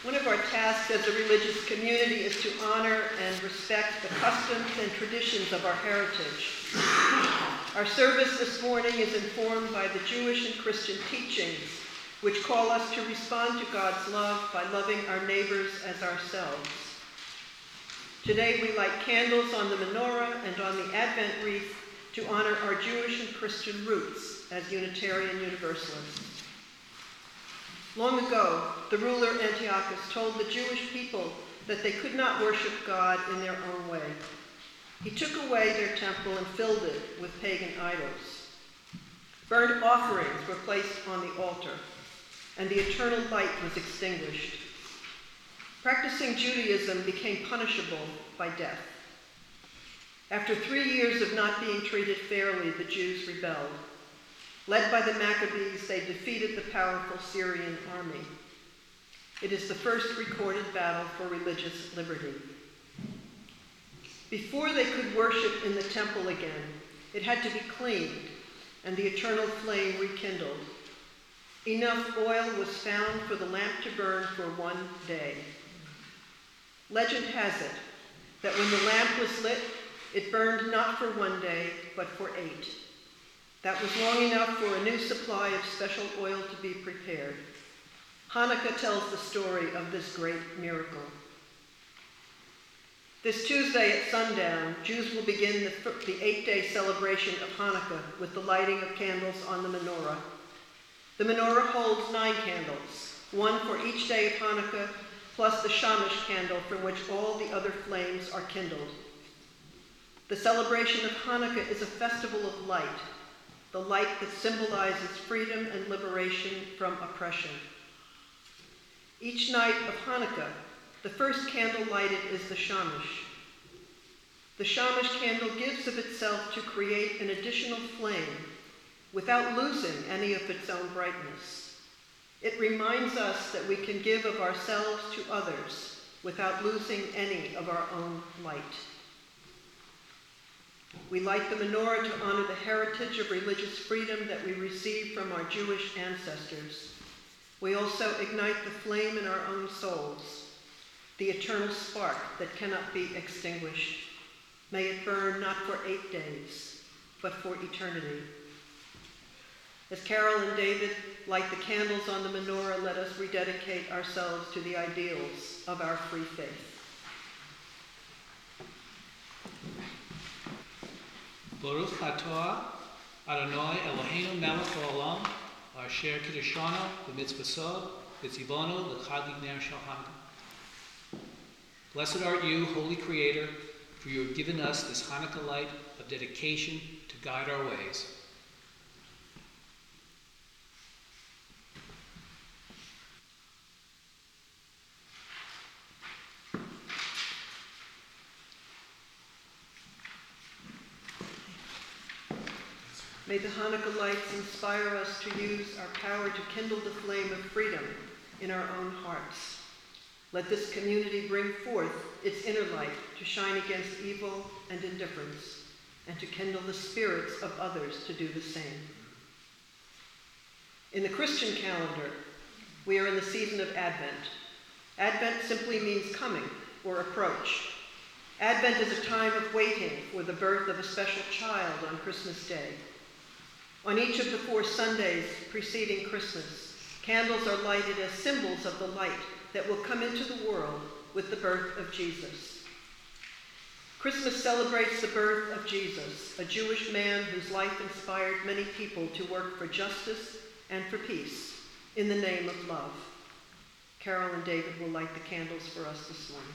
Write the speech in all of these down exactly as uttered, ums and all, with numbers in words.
One of our tasks as a religious community is to honor and respect the customs and traditions of our heritage. Our service this morning is informed by the Jewish and Christian teachings, which call us to respond to God's love by loving our neighbors as ourselves. Today we light candles on the menorah and on the Advent wreath to honor our Jewish and Christian roots as Unitarian Universalists. Long ago, the ruler Antiochus told the Jewish people that they could not worship God in their own way. He took away their temple and filled it with pagan idols. Burnt offerings were placed on the altar, and the eternal light was extinguished. Practicing Judaism became punishable by death. After three years of not being treated fairly, the Jews rebelled. Led by the Maccabees, they defeated the powerful Syrian army. It is the first recorded battle for religious liberty. Before they could worship in the temple again, it had to be cleaned and the eternal flame rekindled. Enough oil was found for the lamp to burn for one day. Legend has it that when the lamp was lit, it burned not for one day, but for eight. That was long enough for a new supply of special oil to be prepared. Hanukkah tells the story of this great miracle. This Tuesday at sundown, Jews will begin the, the eight-day celebration of Hanukkah with the lighting of candles on the menorah. The menorah holds nine candles, one for each day of Hanukkah, plus the shamash candle from which all the other flames are kindled. The celebration of Hanukkah is a festival of light, the light that symbolizes freedom and liberation from oppression. Each night of Hanukkah, the first candle lighted is the shamash. The shamash candle gives of itself to create an additional flame without losing any of its own brightness. It reminds us that we can give of ourselves to others without losing any of our own light. We light the menorah to honor the heritage of religious freedom that we received from our Jewish ancestors. We also ignite the flame in our own souls, the eternal spark that cannot be extinguished. May it burn not for eight days, but for eternity. As Carol and David light the candles on the menorah, let us rededicate ourselves to the ideals of our free faith. Baruch atah Adonai Eloheinu melech haolam asher kiddushanu b'mitzvoso v'tzivonu l'chadlik ner shel Hanukkah. Blessed art you, Holy Creator, for you have given us this Hanukkah light of dedication to guide our ways. May the Hanukkah lights inspire us to use our power to kindle the flame of freedom in our own hearts. Let this community bring forth its inner light to shine against evil and indifference, and to kindle the spirits of others to do the same. In the Christian calendar, we are in the season of Advent. Advent simply means coming or approach. Advent is a time of waiting for the birth of a special child on Christmas Day. On each of the four Sundays preceding Christmas, candles are lighted as symbols of the light that will come into the world with the birth of Jesus. Christmas celebrates the birth of Jesus, a Jewish man whose life inspired many people to work for justice and for peace in the name of love. Carol and David will light the candles for us this morning.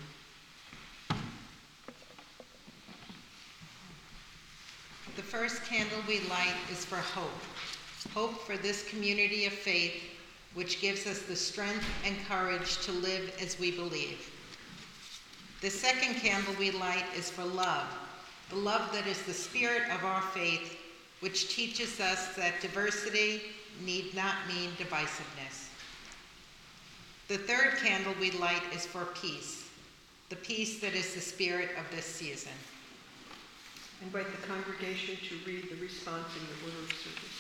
The first candle we light is for hope. Hope for this community of faith, which gives us the strength and courage to live as we believe. The second candle we light is for love, the love that is the spirit of our faith, which teaches us that diversity need not mean divisiveness. The third candle we light is for peace, the peace that is the spirit of this season. I invite the congregation to read the response in the order of service.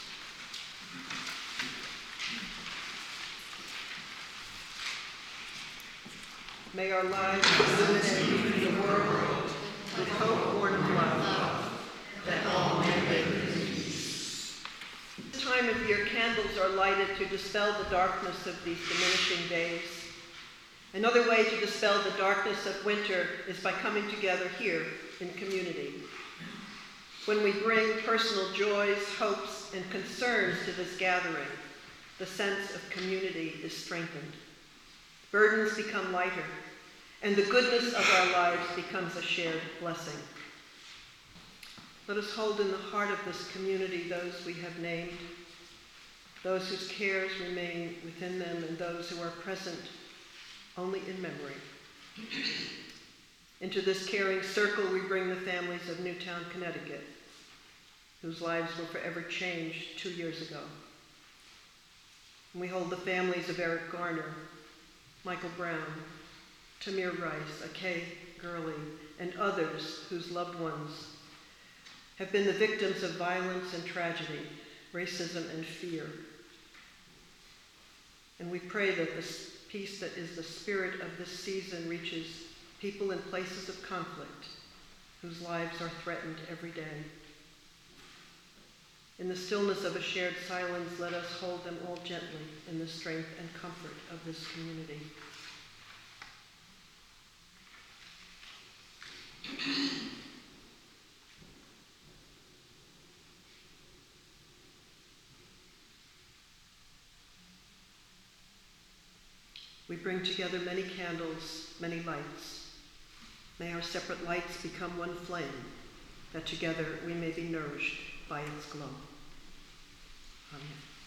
May our lives illuminate the world with hope born of love, that all may live in peace. This time of year, candles are lighted to dispel the darkness of these diminishing days. Another way to dispel the darkness of winter is by coming together here in community. When we bring personal joys, hopes, and concerns to this gathering, the sense of community is strengthened. Burdens become lighter, and the goodness of our lives becomes a shared blessing. Let us hold in the heart of this community those we have named, those whose cares remain within them, and those who are present only in memory. Into this caring circle we bring the families of Newtown, Connecticut, whose lives were forever changed two years ago. And we hold the families of Eric Garner, Michael Brown, Tamir Rice, Akay Gurley, and others whose loved ones have been the victims of violence and tragedy, racism and fear. And we pray that the peace that is the spirit of this season reaches people in places of conflict whose lives are threatened every day. In the stillness of a shared silence, let us hold them all gently in the strength and comfort of this community. We bring together many candles, many lights. May our separate lights become one flame, that together we may be nourished by its glow. Amen.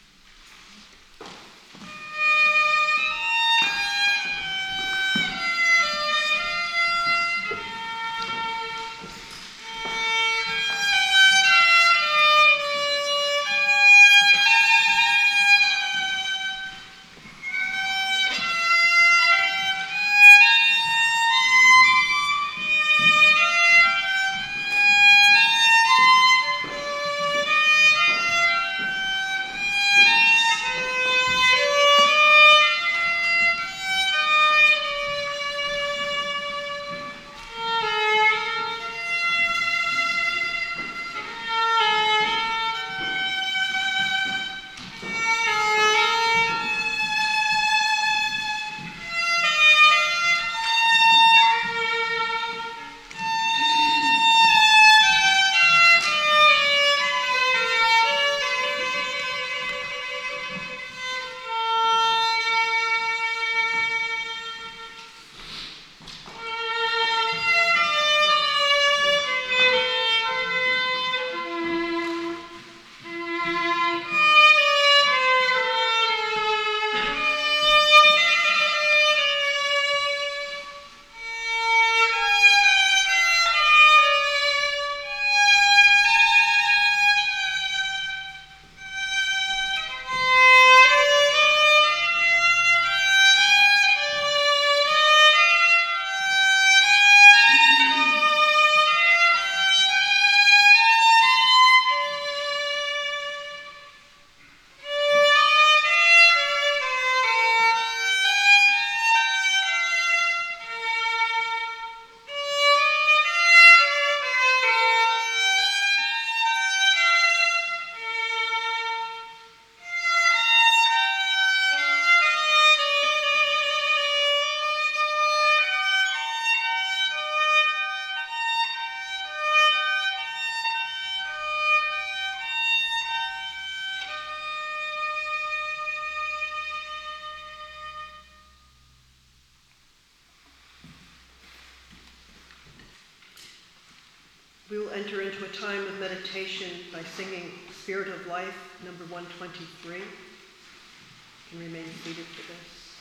We will enter into a time of meditation by singing Spirit of Life, number one twenty-three. You can remain seated for this.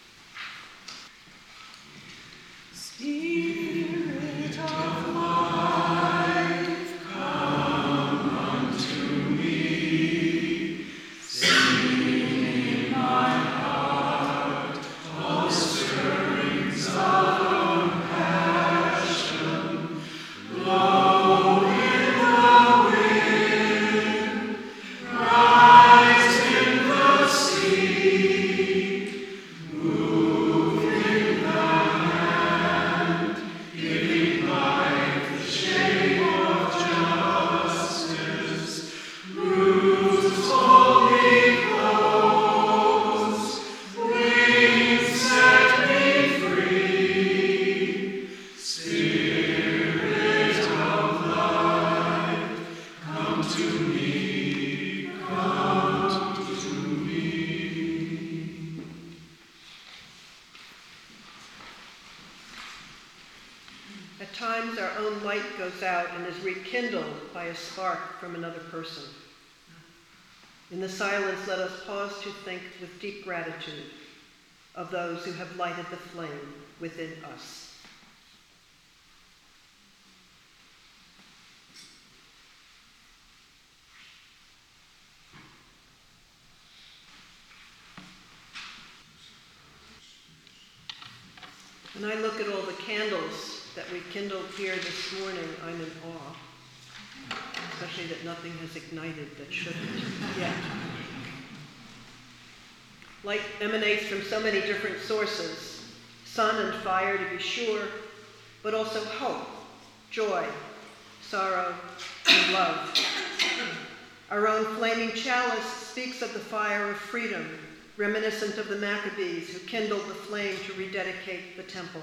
Spirit of life, come unto me. Sing in my heart all stirrings of compassion. Blow in the wind, rise in the sea, move in the times our own light goes out and is rekindled by a spark from another person. In the silence, let us pause to think with deep gratitude of those who have lighted the flame within us. When I look at all the candles that we kindled here this morning, I'm in awe, especially that nothing has ignited that shouldn't yet. Light emanates from so many different sources, sun and fire to be sure, but also hope, joy, sorrow, and love. Our own flaming chalice speaks of the fire of freedom, reminiscent of the Maccabees who kindled the flame to rededicate the temple.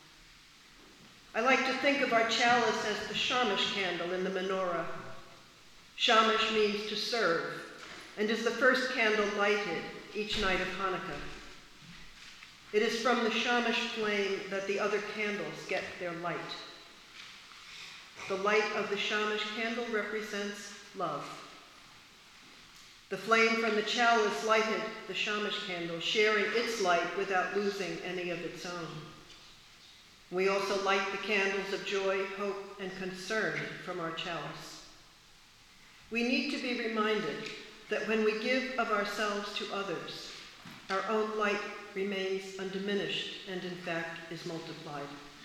I like to think of our chalice as the shamash candle in the menorah. Shamash means to serve, and is the first candle lighted each night of Hanukkah. It is from the shamash flame that the other candles get their light. The light of the shamash candle represents love. The flame from the chalice lighted the shamash candle, sharing its light without losing any of its own. We also light the candles of joy, hope, and concern from our chalice. We need to be reminded that when we give of ourselves to others, our own light remains undiminished and, in fact, is multiplied.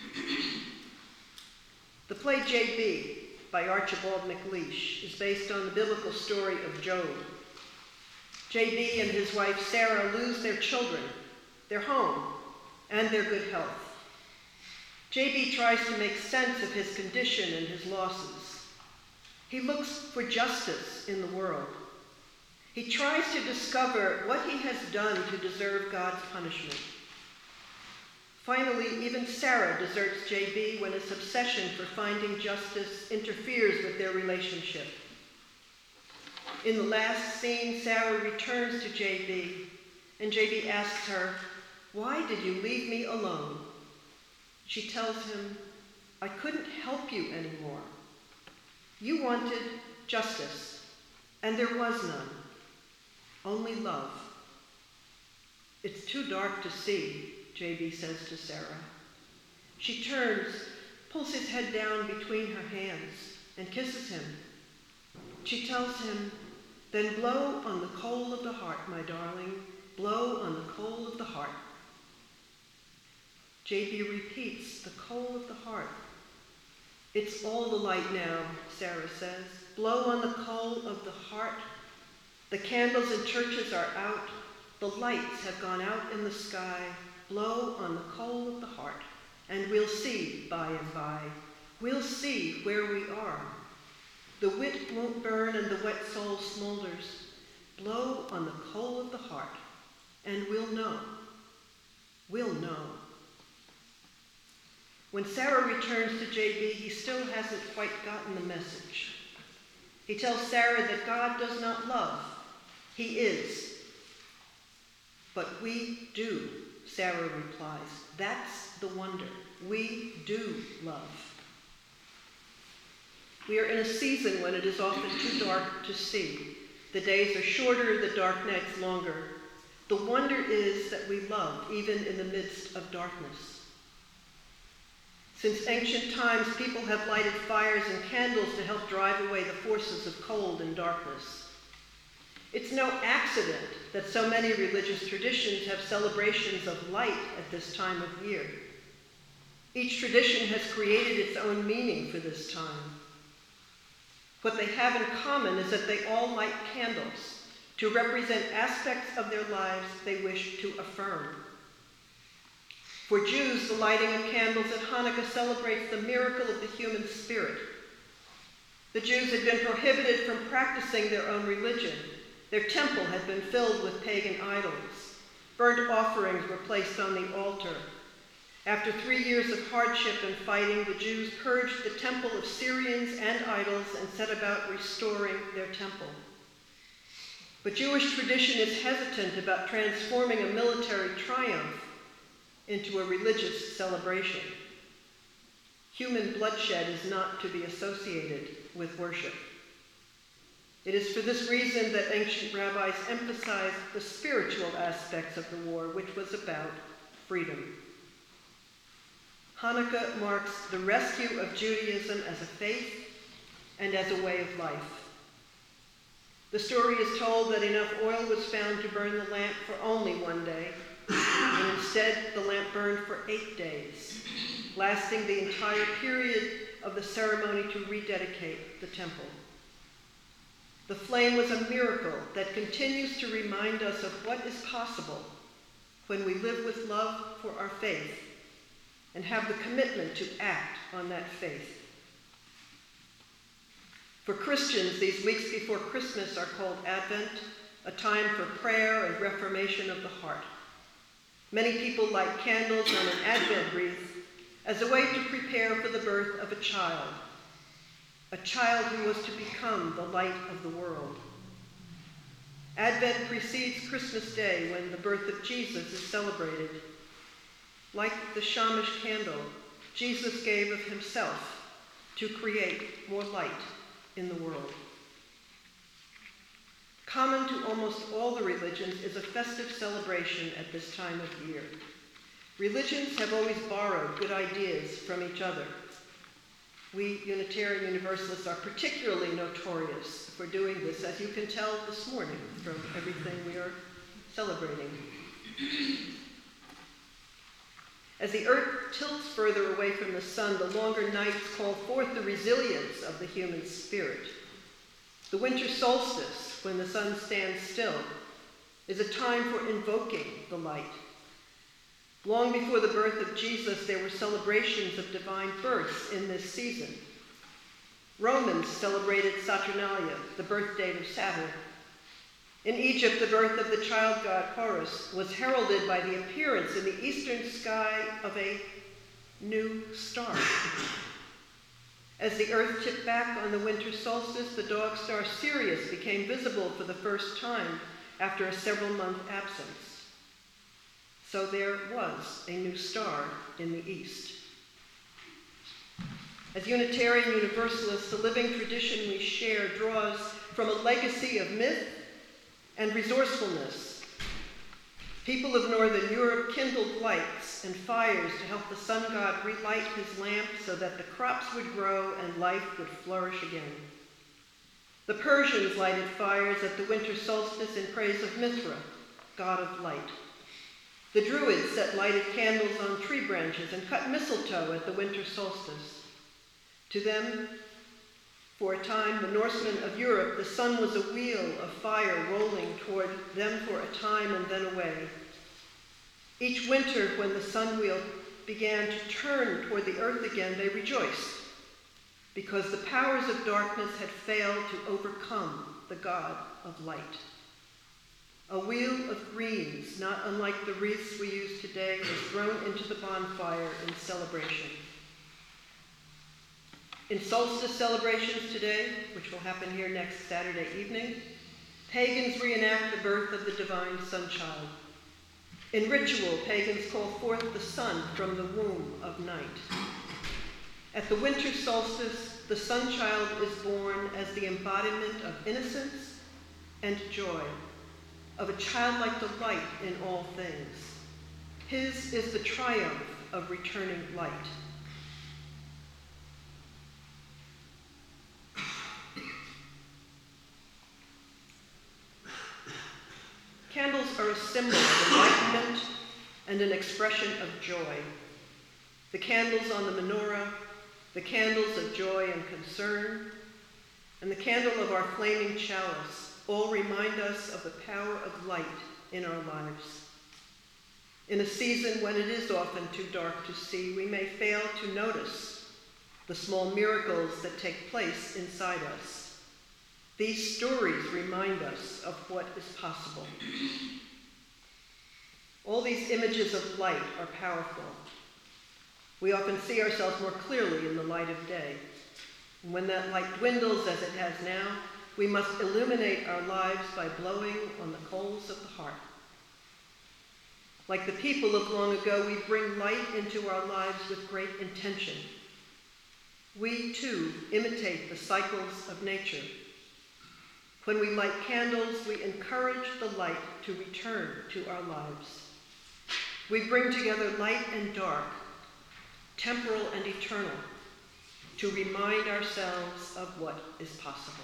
The play J B by Archibald MacLeish is based on the biblical story of Job. J B and his wife Sarah lose their children, their home, and their good health. J B tries to make sense of his condition and his losses. He looks for justice in the world. He tries to discover what he has done to deserve God's punishment. Finally, even Sarah deserts J B when his obsession for finding justice interferes with their relationship. In the last scene, Sarah returns to J B, and J B asks her, "Why did you leave me alone?" She tells him, "I couldn't help you anymore. You wanted justice, and there was none, only love." "It's too dark to see," J B says to Sarah. She turns, pulls his head down between her hands, and kisses him. She tells him, "Then blow on the coal of the heart, my darling, blow on the coal of the heart." J B repeats, "The coal of the heart." "It's all the light now," Sarah says. "Blow on the coal of the heart. The candles in churches are out. The lights have gone out in the sky. Blow on the coal of the heart, and we'll see by and by. We'll see where we are. The wit won't burn and the wet soul smolders. Blow on the coal of the heart, and we'll know. We'll know." When Sarah returns to J B, he still hasn't quite gotten the message. He tells Sarah that God does not love. He is. "But we do," Sarah replies. "That's the wonder. We do love." We are in a season when it is often too dark to see. The days are shorter, the dark nights longer. The wonder is that we love even in the midst of darkness. Since ancient times, people have lighted fires and candles to help drive away the forces of cold and darkness. It's no accident that so many religious traditions have celebrations of light at this time of year. Each tradition has created its own meaning for this time. What they have in common is that they all light candles to represent aspects of their lives they wish to affirm. For Jews, the lighting of candles at Hanukkah celebrates the miracle of the human spirit. The Jews had been prohibited from practicing their own religion. Their temple had been filled with pagan idols. Burnt offerings were placed on the altar. After three years of hardship and fighting, the Jews purged the temple of Syrians and idols and set about restoring their temple. But Jewish tradition is hesitant about transforming a military triumph into a religious celebration. Human bloodshed is not to be associated with worship. It is for this reason that ancient rabbis emphasized the spiritual aspects of the war, which was about freedom. Hanukkah marks the rescue of Judaism as a faith and as a way of life. The story is told that enough oil was found to burn the lamp for only one day, and instead the lamp burned for eight days, lasting the entire period of the ceremony to rededicate the temple. The flame was a miracle that continues to remind us of what is possible when we live with love for our faith and have the commitment to act on that faith. For Christians, these weeks before Christmas are called Advent, a time for prayer and reformation of the heart. Many people light candles on an Advent wreath as a way to prepare for the birth of a child, a child who was to become the light of the world. Advent precedes Christmas Day, when the birth of Jesus is celebrated. Like the Shamash candle, Jesus gave of himself to create more light in the world. Common to almost all the religions is a festive celebration at this time of year. Religions have always borrowed good ideas from each other. We Unitarian Universalists are particularly notorious for doing this, as you can tell this morning from everything we are celebrating. As the earth tilts further away from the sun, the longer nights call forth the resilience of the human spirit. The winter solstice, when the sun stands still, is a time for invoking the light. Long before the birth of Jesus, there were celebrations of divine births in this season. Romans celebrated Saturnalia, the birth date of Saturn. In Egypt, the birth of the child god Horus was heralded by the appearance in the eastern sky of a new star. As the earth tipped back on the winter solstice, the dog star Sirius became visible for the first time after a several-month absence. So there was a new star in the east. As Unitarian Universalists, the living tradition we share draws from a legacy of myth and resourcefulness. People of Northern Europe kindled lights and fires to help the sun god relight his lamp so that the crops would grow and life would flourish again. The Persians lighted fires at the winter solstice in praise of Mithra, god of light. The Druids set lighted candles on tree branches and cut mistletoe at the winter solstice. To them, for a time, the Norsemen of Europe, the sun was a wheel of fire rolling toward them for a time and then away. Each winter, when the sun wheel began to turn toward the earth again, they rejoiced, because the powers of darkness had failed to overcome the God of light. A wheel of greens, not unlike the wreaths we use today, was thrown into the bonfire in celebration. In solstice celebrations today, which will happen here next Saturday evening, pagans reenact the birth of the divine sun-child. In ritual, pagans call forth the sun from the womb of night. At the winter solstice, the sun-child is born as the embodiment of innocence and joy, of a childlike delight in all things. His is the triumph of returning light. Candles are a symbol of enlightenment and an expression of joy. The candles on the menorah, the candles of joy and concern, and the candle of our flaming chalice all remind us of the power of light in our lives. In a season when it is often too dark to see, we may fail to notice the small miracles that take place inside us. These stories remind us of what is possible. All these images of light are powerful. We often see ourselves more clearly in the light of day. And when that light dwindles, as it has now, we must illuminate our lives by blowing on the coals of the heart. Like the people of long ago, we bring light into our lives with great intention. We, too, imitate the cycles of nature. When we light candles, we encourage the light to return to our lives. We bring together light and dark, temporal and eternal, to remind ourselves of what is possible.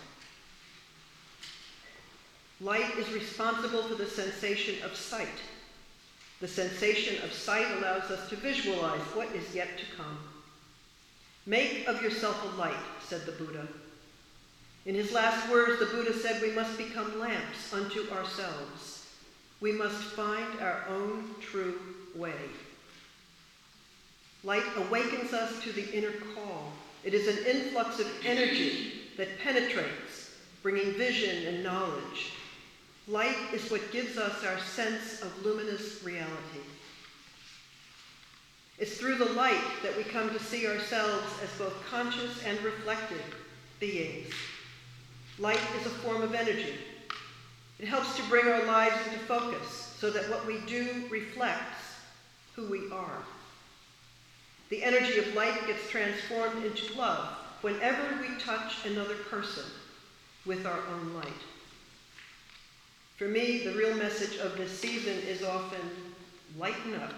Light is responsible for the sensation of sight. The sensation of sight allows us to visualize what is yet to come. Make of yourself a light, said the Buddha. In his last words, the Buddha said we must become lamps unto ourselves. We must find our own true way. Light awakens us to the inner call. It is an influx of energy that penetrates, bringing vision and knowledge. Light is what gives us our sense of luminous reality. It's through the light that we come to see ourselves as both conscious and reflective beings. Light is a form of energy. It helps to bring our lives into focus so that what we do reflects who we are. The energy of light gets transformed into love whenever we touch another person with our own light. For me, the real message of this season is often, lighten up.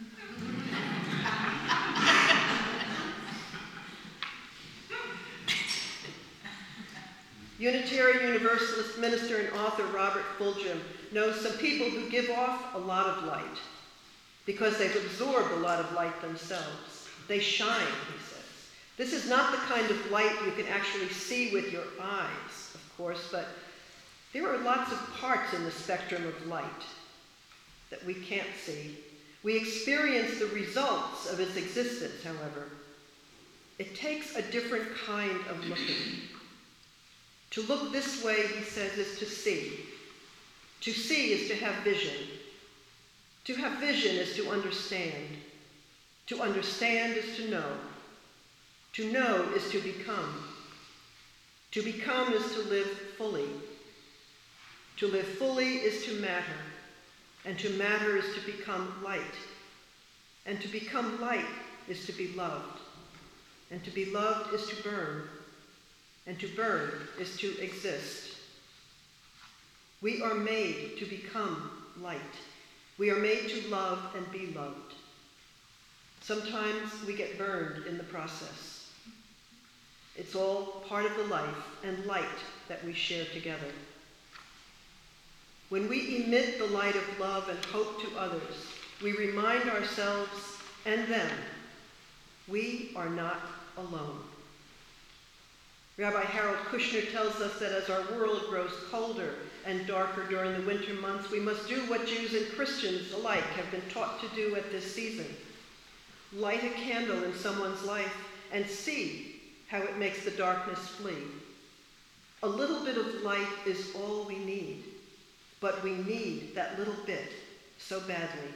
Unitarian Universalist minister and author Robert Fulghum knows some people who give off a lot of light because they've absorbed a lot of light themselves. They shine, he says. This is not the kind of light you can actually see with your eyes, of course, but there are lots of parts in the spectrum of light that we can't see. We experience the results of its existence, however. It takes a different kind of looking. To look this way, he says, is to see. To see is to have vision. To have vision is to understand. To understand is to know. To know is to become. To become is to live fully. To live fully is to matter. And to matter is to become light. And to become light is to be loved. And to be loved is to burn. And to burn is to exist. We are made to become light. We are made to love and be loved. Sometimes we get burned in the process. It's all part of the life and light that we share together. When we emit the light of love and hope to others, we remind ourselves and them, we are not alone. Rabbi Harold Kushner tells us that as our world grows colder and darker during the winter months, we must do what Jews and Christians alike have been taught to do at this season. Light a candle in someone's life and see how it makes the darkness flee. A little bit of light is all we need, but we need that little bit so badly.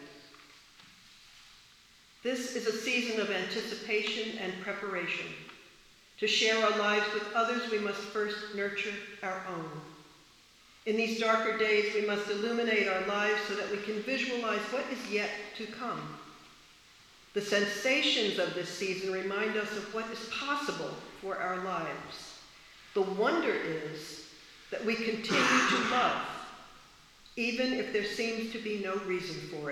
This is a season of anticipation and preparation. To share our lives with others, we must first nurture our own. In these darker days, we must illuminate our lives so that we can visualize what is yet to come. The sensations of this season remind us of what is possible for our lives. The wonder is that we continue to love, even if there seems to be no reason for it.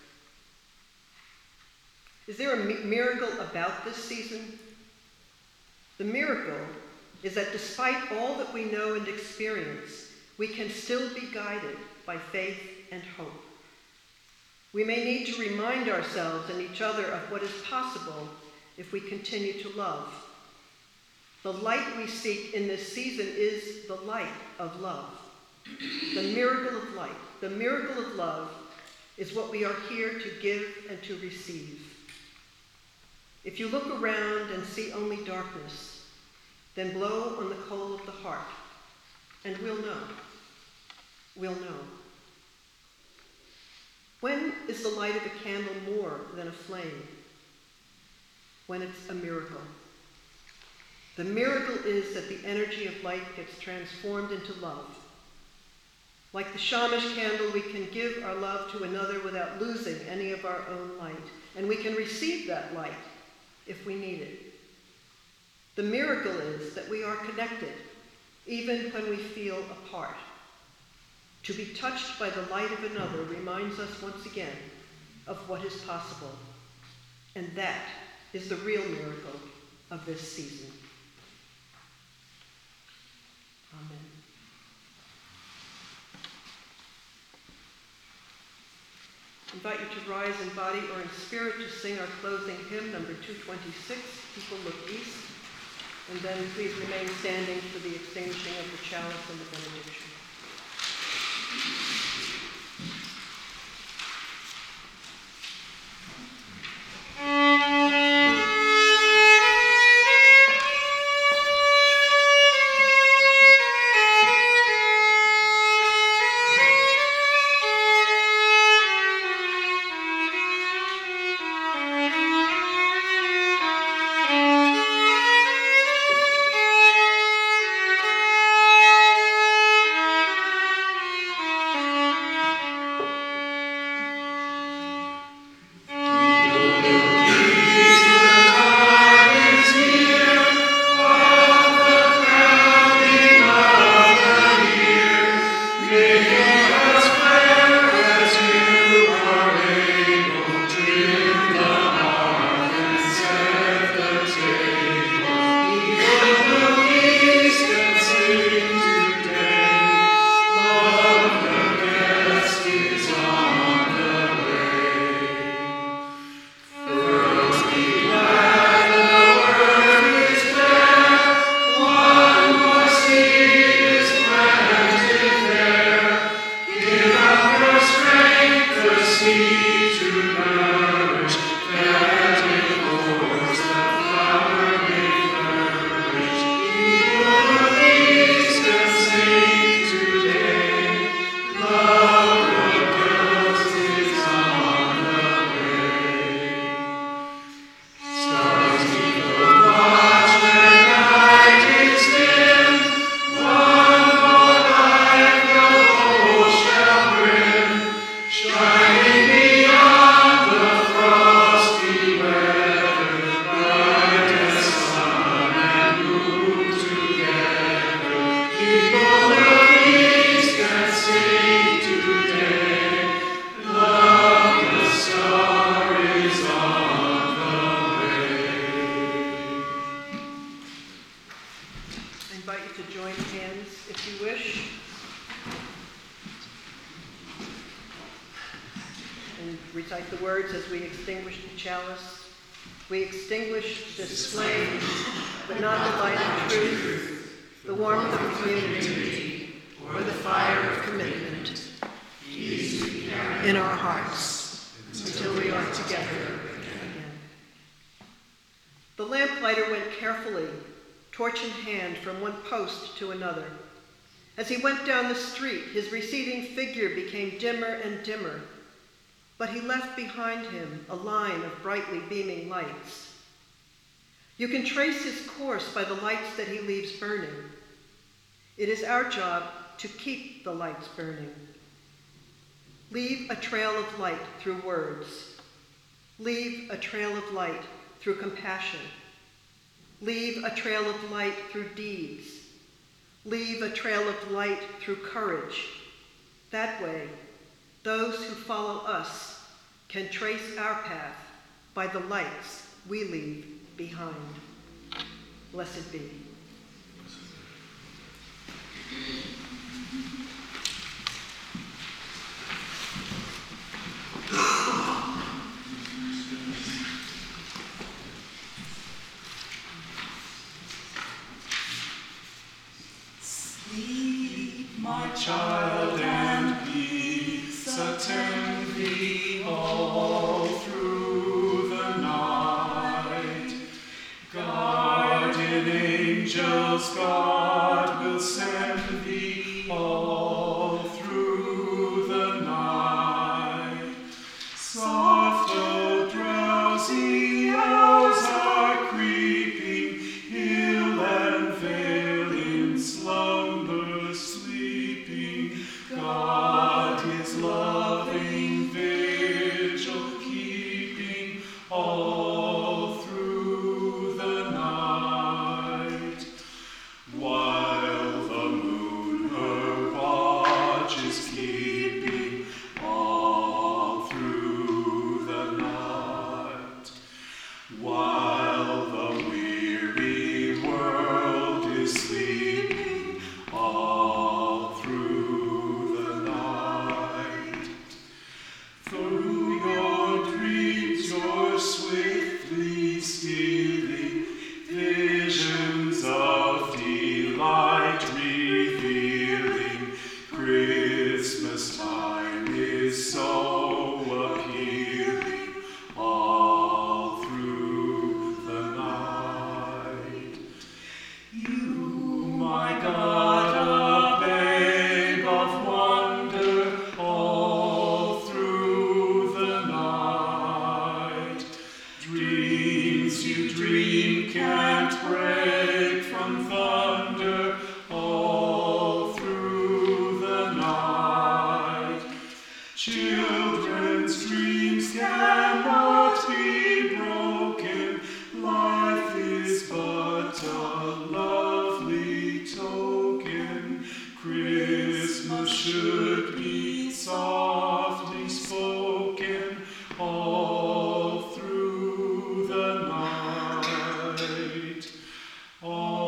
Is there a mi- miracle about this season? The miracle is that despite all that we know and experience, we can still be guided by faith and hope. We may need to remind ourselves and each other of what is possible if we continue to love. The light we seek in this season is the light of love. The miracle of light, the miracle of love is what we are here to give and to receive. If you look around and see only darkness, then blow on the coal of the heart, and we'll know. We'll know. When is the light of a candle more than a flame? When it's a miracle. The miracle is that the energy of light gets transformed into love. Like the Shamash candle, we can give our love to another without losing any of our own light, and we can receive that light if we need it. The miracle is that we are connected, even when we feel apart. To be touched by the light of another reminds us once again of what is possible. And that is the real miracle of this season. Amen. I invite you to rise in body or in spirit to sing our closing hymn, number two twenty-six, People Look East. And then please remain standing for the extinguishing of the chalice and the benediction. Recite the words as we extinguish the chalice. We extinguish this flame, but not the light of truth, the warmth of community, or the fire of commitment in our hearts until we are together again. The lamplighter went carefully, torch in hand, from one post to another. As he went down the street, his receding figure became dimmer and dimmer, but he left behind him a line of brightly beaming lights. You can trace his course by the lights that he leaves burning. It is our job to keep the lights burning. Leave a trail of light through words. Leave a trail of light through compassion. Leave a trail of light through deeds. Leave a trail of light through courage. That way, those who follow us can trace our path by the lights we leave behind. Blessed be. Sleep, my child, and peace attend thee all through the night. Guardian angels, God will send thee all through the night. Soft, though drowsy hours are creeping, hill and vale in slumber sleeping. All